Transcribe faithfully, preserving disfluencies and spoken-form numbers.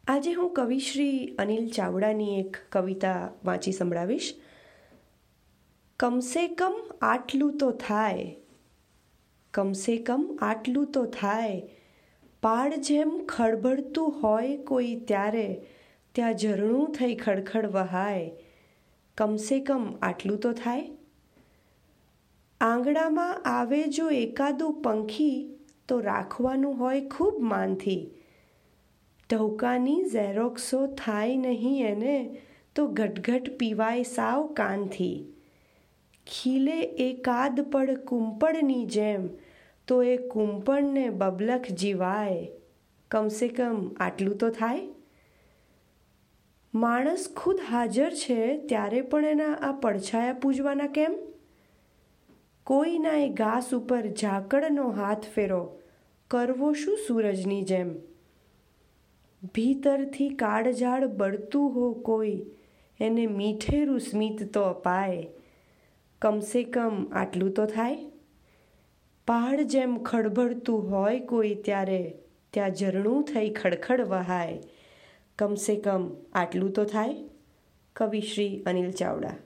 આજે હું કવિ શ્રી અનિલ ચાવડાની એક કવિતા વાંચી સંભળાવીશ. કમસે કમ આટલું તો થાય, કમસે કમ આટલું તો થાય, પાડ જેમ ખળભળતું હોય કોઈ ત્યારે ત્યાં ઝરણું થઈ ખડખડ વહાય. કમસે કમ આટલું તો થાય. આંગણામાં આવે જો એકાદું પંખી તો રાખવાનું હોય ખૂબ માનથી. ટહુકાની ઝેરોક્સો થાય નહીં એને તો ઘટઘટ પીવાય સાવ કાનથી. ખીલે એકાદ પડ કૂંપળની જેમ તો એ કૂંપણને બબલખ જીવાય. કમસે કમ આટલું તો થાય. માણસ ખુદ હાજર છે ત્યારે પણ એના આ પડછાયા પૂજવાના કેમ? કોઈના એ ઘાસ ઉપર ઝાકળનો હાથ ફેરો કરવો શું સૂરજની જેમ? ભીતરથી કાળઝાળ બળતું હો કોઈ એને મીઠેરું સ્મિત તો અપાય. કમસે કમ આટલું તો થાય. પહાડ જેમ ખળભળતું હોય કોઈ ત્યારે ત્યાં ઝરણું થઈ ખડખડ વહાય. કમસે કમ આટલું તો થાય. કવિ શ્રી અનિલ ચાવડા.